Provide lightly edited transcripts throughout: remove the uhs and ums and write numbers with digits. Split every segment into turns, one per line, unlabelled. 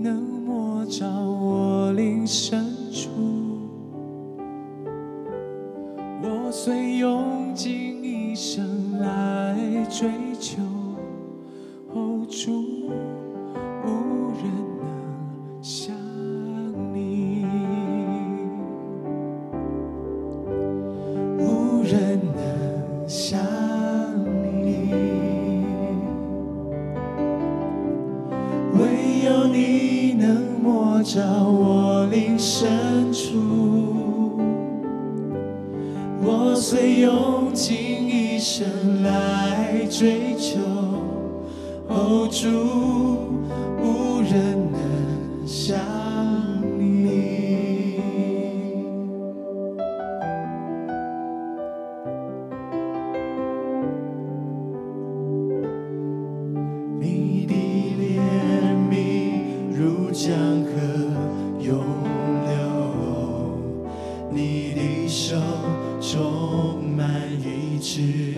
能摸着我灵深处。我虽用尽一生来追求，主，无人能像你，无人能像你，唯有你能摸着我灵深处。我虽用尽一生来追求，主，无人能像你。你的怜悯如江河涌流，你的手充满医治。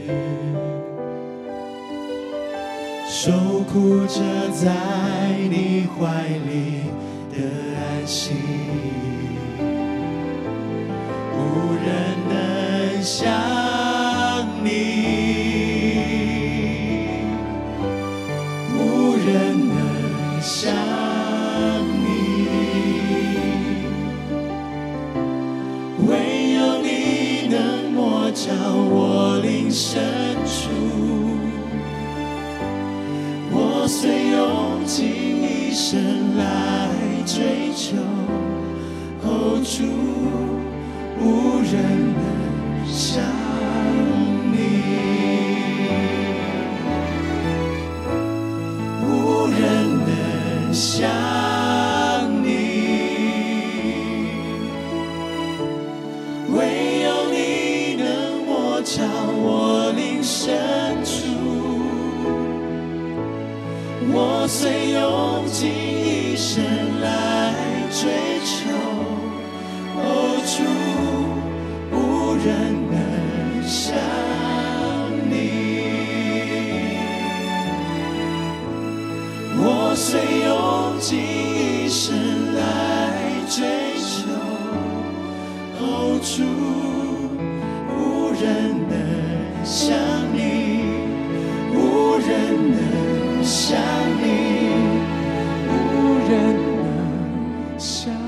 受苦者在你怀里的安息，无人能像你，无人能像你，唯有你能摸着我灵深处。我虽用尽一生来追求，主，无人能像你，无人能像你，唯有你能摸着我灵深处。我虽用尽一生来追求，主，无人能像你。我虽用尽一生来追求，主，无人能像你，无人能像你，无人能像你。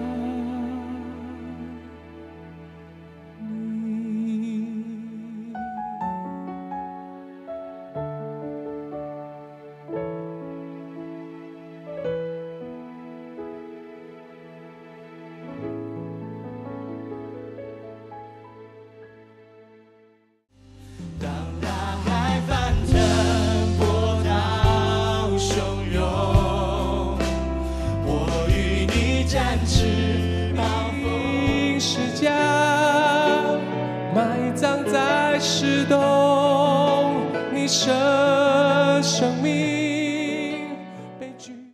当大海翻腾，波涛汹涌，我与你展翅膀风是家，埋葬在石洞，你生命